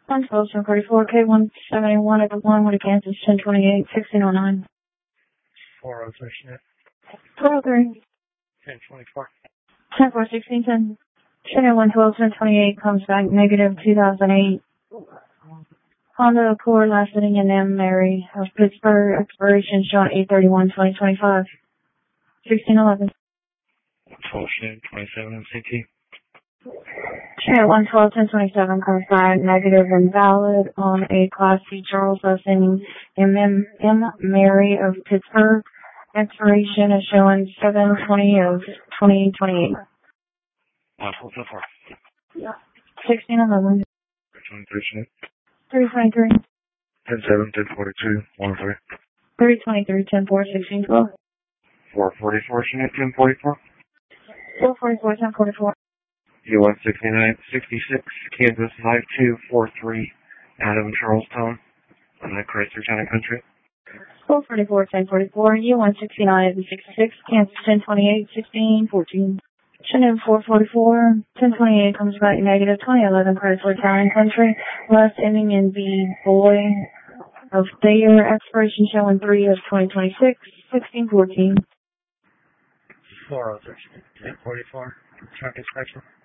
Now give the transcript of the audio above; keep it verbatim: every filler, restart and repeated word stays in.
one twelve, ten forty-four, K one seventy-one at the one with a Kansas ten twenty-eight, sixteen oh nine. four oh three, Schnitt. four oh three. ten twenty-four. ten four, sixteen ten. Schnitt one twelve, ten twenty-eight comes back negative two thousand eight. Honda Accord last sitting in M. Mary of Pittsburgh, expiration showing eight thirty-one twenty twenty-five. sixteen eleven. twelve, Schnitt, twenty-seven M C T. Schnitt one twelve, ten twenty-seven comes back negative and valid on a Class C Charles last sitting in M. M. Mary of Pittsburgh, expiration is showing seven twenty of twenty twenty-eight. one twelve, ten four. sixteen eleven. twenty-three, Schnitt. three twenty-three. ten seven, ten forty-two, one oh three. three twenty-three, ten four, sixteen twelve. four forty-four, Schnitt, ten forty-four. four forty-four, ten forty-four. U one sixty-nine, sixty-six, Kansas five two four three, Adam Charlestown, on that Chrysler Town and Country. four forty-four, ten forty-four, U one sixty-nine, sixty-six, Kansas ten twenty-eight, sixteen fourteen. Schnitt four forty-four, ten twenty-eight comes back negative twenty eleven, Chrysler Town and Country, last ending in B. Boy of Thayer, expiration showing three of twenty twenty-six, sixteen fourteen. four oh three, ten forty-four, Truck is Chrysler.